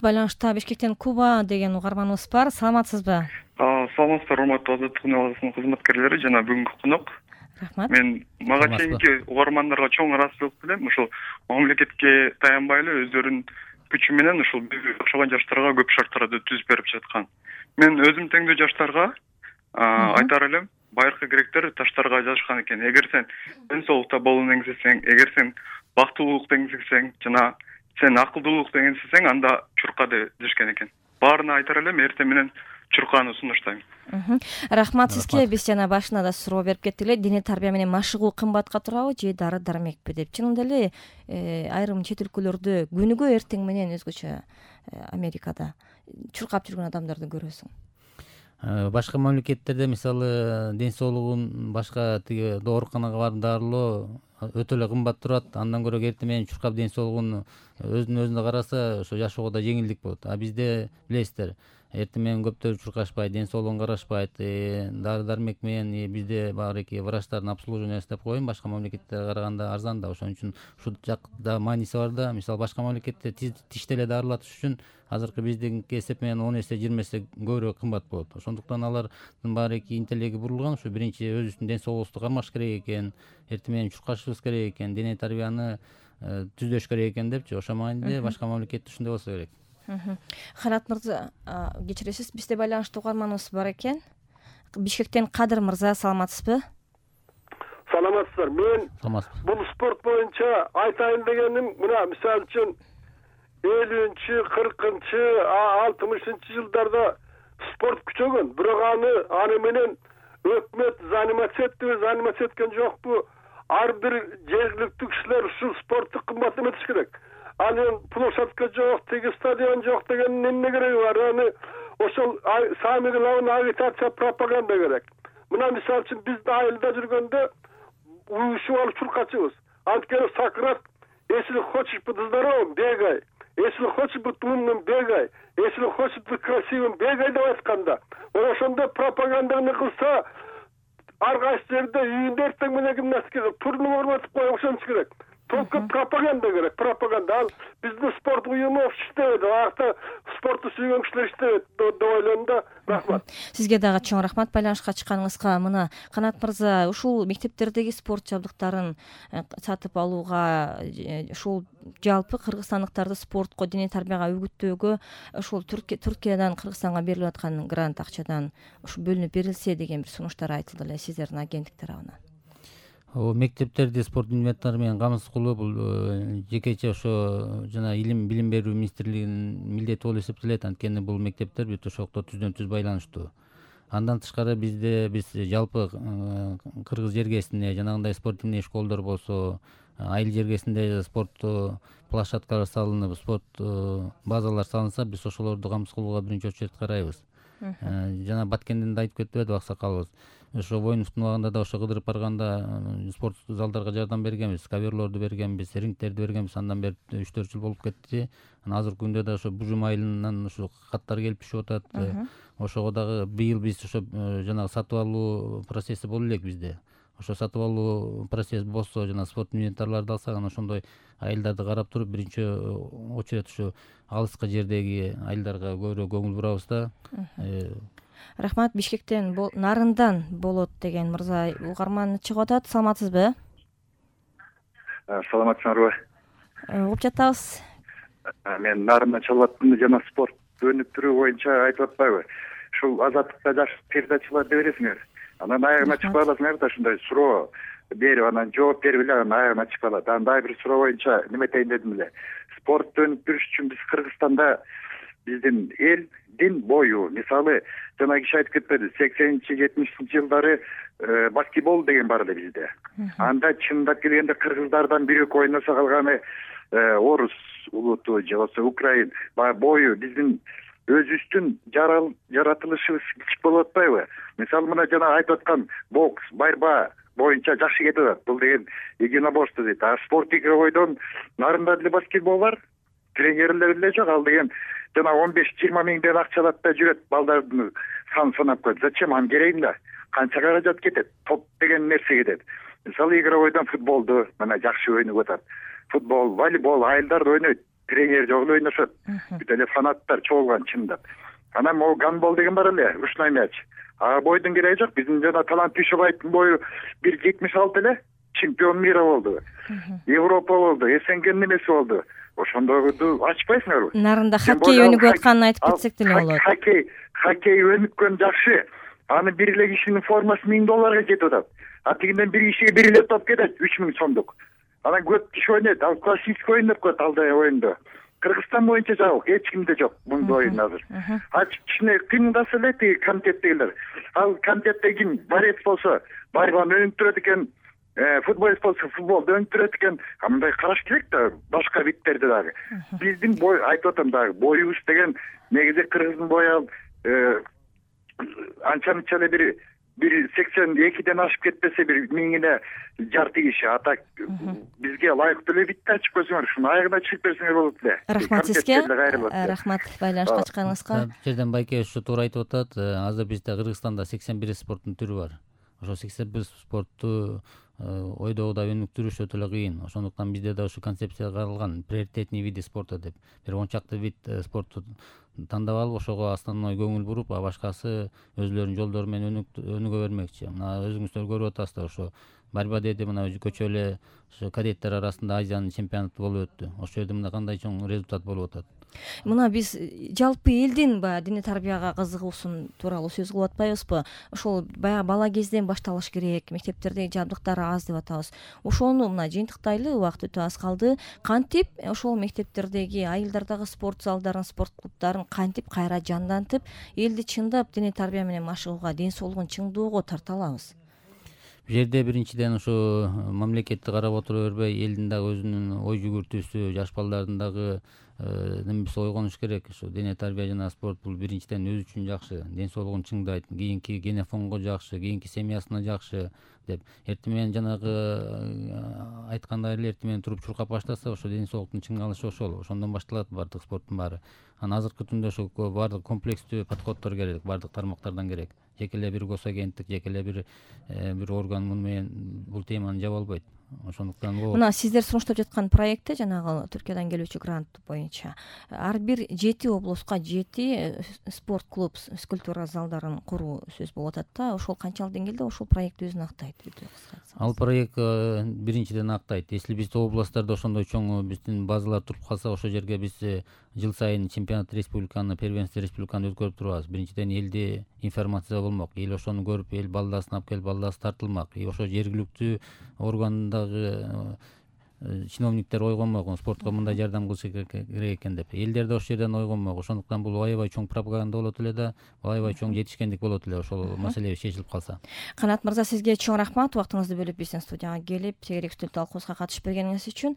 байланышта Бишкектен Куба деген угарманыбыз бар. Саламатсызбы? Саламатсыздар, урматтуу Азаттык унааларынын кызматкерлери жана бүгүнкү конок. Рахмат. Мен мага чейинки угармандарга чоң ыраазычылык билем. Ушул мамлекетке таянбай эле өздөрүнүн күчү менен ушул биз окшогон жаштарга көп шарттарды түзүп берип жаткан. Мен өзүм теңдүү жаштарга айтар элем, байыркы гректер таштарга жазышкан экен. Эгер сен ден соолукта болууну эңсесең, эгер сен бактылуулукту эңсесең жана сен акылдуулукту эңсесең, анда чурка дешкен экен. Баарына айтар элем, эртең менен чурканы сунуштайм. Рахмат сизге. Биз жана башына да суроо берип кеттик эле. Дене тарбия менен машыгуу кымбатка турабы же дары дармекпи деп. Чынында эле айрым чет өлкөлөрдө күнүгө эртең менен өзгөчө Америкада чуркап жүргөн адамдарды көрөсүң. Башка мамлекеттерде мисалы ден соолугун башка тиги ооруканага барып дарылоо өтө эле кымбат турат. Андан көрө эртең менен чуркап ден соолугун өзүнө караса ошо жашоого да жеңилдик болот. А бизде билесиздер, эртең менен көптөр чуркашпайт, ден соолугун карашпайт, дары дармек менен бизде багыраки врачтардын обслуживаниясы деп коеюн, башка мамлекеттерге караганда арзан да. Ошон үчүн ушул жакта мааниси бар да. Мисалы башка мамлекетте тишти эле дарылатыш үчүн азыркы биздики эсеп менен 10 эсе 20 эсе көбүрөөк кымбат болот. Ошондуктан алардын багыраки интеллеги бурулган. Ушу биринчи өзүбүздүн ден соолугубузду кармаш керек экен, эртең менен чуркашыбыз керек экен, дене тарбияны түздөш керек экен депчи. Ошол мааниде башка мамлекетте ушундай болсо керек. Канат мырза, кечиресиз, бизде байланышта угарманыбыз бар экен. Бишкектен Кадыр мырза, саламатсызбы? Саламатсыздар. Мен бул спорт боюнча айтайын дегеним, мына мисалы үчүн 50-нчы, 40-нчы, 60-нчы жылдарда спорт күчөгөн. Бирок аны менен өкмөт заниматься эткен жокпу? Ар бир жергиликтүү кишилер ушул спортту кымбат эметиш керек. Ал эми площадка жок, теги стадион жок деген эмне кереги бар? Аны ошол самый главный агитация, пропаганда керек. Мына мисалы үчүн биз айылда жүргөндө уюшуп алып чуркачыбыз. Анткени Сократ: если хочешь быть здоровым, бегай. Если хочешь быть умным, бегай. Если хочешь быть красивым, бегай деп айтканда. Ошондо пропаганданы кылса, ар кайсы жерде үйүндө эртең менен гимнастика турнур өрбөтүп коюш керек. Только пропаганда керек, пропаганда. Ал биздин спорт уюму иштебейт, акта спортту сүйгөн кишилер иштебейт деп ойлойм да. Рахмат. Сизге дагы чоң рахмат байланышка чыкканыңызга. Мына Канат мырза, ушул мектептердеги спорт жабдыктарын сатып алууга, ушул жалпы кыргызстандыктарды спортко, дене тарбияга үгүттөөгө ушул Түркиядан Кыргызстанга берилип аткан грант акчадан ушу бөлүнүп берилсе деген бир сунуштар айтылды эле сиздердин агенттик тарабынан. Мектептерди спорт инвентары менен камсыз кылуу бул жекече ошо жана билим берүү министрлигинин милдети болуп эсептелет. Анткени бул мектептер бүт ошокто түздөн түз байланыштуу. Андан тышкары биз жалпы кыргыз жергесине жанагындай спортивный школдор болсо, айыл жергесинде спорт площадкалар салынып, спорт базалар салынса, биз ошолорду камсыз кылууга биринчи очередь карайбыз. Жана Баткенден да айтып кетти аксакалыбыз. Ошо Воиновдун убагында да ошо кыдырып барганда спорт залдарга жардам бергенбиз, коверлорду бергенбиз, рингтерди бергенбиз. Андан бери 3-4 жыл болуп кетти. Азыркы күндө да ошо Бужум айылынан ошо каттар келип түшүп атат. Ошого дагы быйыл биз ошо жанагы сатып алуу процесси боло элек бизде. Ошо сатып алуу процесс болсо, жана спорт инвентарларды алсак, анан ошондой айылдарды карап туруп биринчи очередь ушу алыскы жердеги айылдарга көбүрөөк көңүл бурабыз да. Рахмат. Бишкектен Нарындан болот деген мырза угарман чыгып атат. Саламатсызбы? Саламатсыңарбы? Угуп жатабыз. Мен Нарындан чалып аттым, жана спорт өнүктүрүү боюнча айтып атпайбы? Ушул Азаттыкта жаш передачаларды бересиңер. Анан аягына чыгып аласыңар да, ушундай суроо берип, анан жооп берип эле анан аягына чыгып алат. Анан дагы бир суроо боюнча неметейин дедим эле. Спортту өнүктүрүш үчүн биз Кыргызстанда биздин элдин бою, мисалы жана киши айтып кетпеди, 80-70 жылдары баскетбол деген бар эле бизде. Анда чындап келгенде кыргыздардан бирок ойносо калганы орус улуту же болбосо украин бою биздин өзүбүздүн жаратылышыбыз кичик болуп атпайбы? Мисалы мына жана айтып аткан бокс, борьба боюнча жакшы кетип атат. Бул деген единоборство дейт. А спорт игровойдон Нарында деле баскетбол бар, тренерлер деле жок. Ал деген жана 15-20 миңден акча алат да жүрөт, балдардын санын санап коет. Зачем? Аны кереги да. Канча каражат кетет? Топ деген нерсе кетет. Мисалы игровойдон футболду мына жакшы ойноп атат. Футбол, волейбол айылдар ойнойт. тренер жок эле ойношот. Бүт эле фанаттар чогулган чындап. Анан могу гандбол деген бар эле, ручной мяч. Ага бойдун кереги жок. Биздин жана Талант Дүйшөбаевдин бою 1.76 эле, чемпион мира болду. Европа болду, СНГнын немеси болду. Ошондойду ачпайсыңарбы? Нарында хоккей өнүгүп атканын айтып кетсек деле болот. Хоккей өнүккөн жакшы. Аны бир эле кишинин формасы $1000 кетип атат. А тигинден бир кишиге бир эле топ кетет, 3000 сомдук. Анан көп киши ойнойт, ал классический ойноп коет алдай оюнду. Кыргызстан боюнча жабык, эч кимде жок мындай оюн азыр. А кичине кыймылдаса эле тиги комитеттегилер. Ал комитетте ким борец болсо, барбан өнүктүрөт экен, футболист болсо футболду өнүктүрөт экен. Мындай караш керек да, башка биттерди дагы. Биздин бой айтып атам дагы, боюбуз деген негизи кыргыздын бою анча-мынча эле бир 82ден ашып кетпесе бир 1000 жарты киши. А так бизге ылайыктуу эле битти ачып койсоңор, ушуну аягына чыгып берсеңер болот эле. Рахмат сизге. Рахмат байланышка чыкканыңызга. Жерден байке ушу туура айтып атат. Азыр бизде Кыргызстанда 81 спорттун түрү бар. Ошо 81 спортту ойдогуда өнүктүрүш өтө эле кыйын. Ошондуктан бизде да ушу концепция каралган, приоритетный види спорта деп. Бир 10 чакты вид спортту тандап алып, ошого основной көңүл буруп, а башкасы өзлөрүнүн жолдору менен өнүгө бермекчи. Мына өзүңүздөр көрүп атасыздар, ошо борьба деди, мына көчө эле ошо кадеттер арасында Азиянын чемпионаты болуп өттү. Ошол жерде мына кандай чоң результат болуп атат. Мына биз жалпы элдин баягы дене тарбияга кызыгуусун тууралуу сөз кылып атпайбызбы? Ошол баягы бала кезден башталыш керек, мектептердеги жабдыктар аз деп атабыз. Ошону мына жыйынтыктайлы, убакыт өтө аз калды. Кантип ошол мектептердеги, айылдардагы спорт залдарын, спорт клубдарын кантип кайра жандантып, элди чындап дене тарбия менен машыгууга, ден соолугун чыңдоого тарта алабыз? Бул жерде биринчиден ушу мамлекетти карап отура бербей, элдин дагы өзүнүн ой жүгүртүүсү, жаш балдардын дагы немеси ойгонуш керек. Ушу дене тарбия жана спорт бул биринчиден өзү үчүн жакшы, ден соолугун чыңдайт, кийинки генофонго жакшы, кийинки семьясына жакшы деп. Эртең менен жанагы айткандай эле эртең менен туруп чуркап баштаса, ошо ден соолуктун чыңалышы ошол. Ошондон башталат баардык спорттун баары. Анан азыркы күндө ошо баардык комплекстүү подходдор керек, баардык тармактардан керек. Жеке эле бир госагенттик, жеке эле бир орган муну менен бул теманы жаба албайт. Ошондуктан мына сиздер сунуштап жаткан проектте жанагы Түркиядан келүүчү грант боюнча ар бир 7 облуска 7 спорт клуб, скульптура залдарын куруу сөз болуп атат да. Ошол канчалык деңгээлде ошол проект өзүн актайт? Ал проект биринчиден актайт. Если бизде областтарда ошондой чоң биздин базалар туруп калса, ошол жерге биз жыл сайын чемпионат республиканы, первенство республиканы өткөрүп турабыз. Биринчиден элде информация болмок, эл ошону көрүп, эл балдасын алып келип, балдасы тартылмак. Ошо жергиликтүү органдагы чиновниктер ойгонмок, спортко мындай жардам кылышы керек экен деп. Элдерде ошол жерден ойгонмок. Ошондуктан бул аябай чоң пропаганда болот эле да, аябай чоң жетишкендик болот эле ошол маселе чечилип калса. Канат мырза, сизге чоң рахмат убактыңызды бөлүп биздин студияга келип, тегерек үстөл талкуубузга катышып бергениңиз үчүн.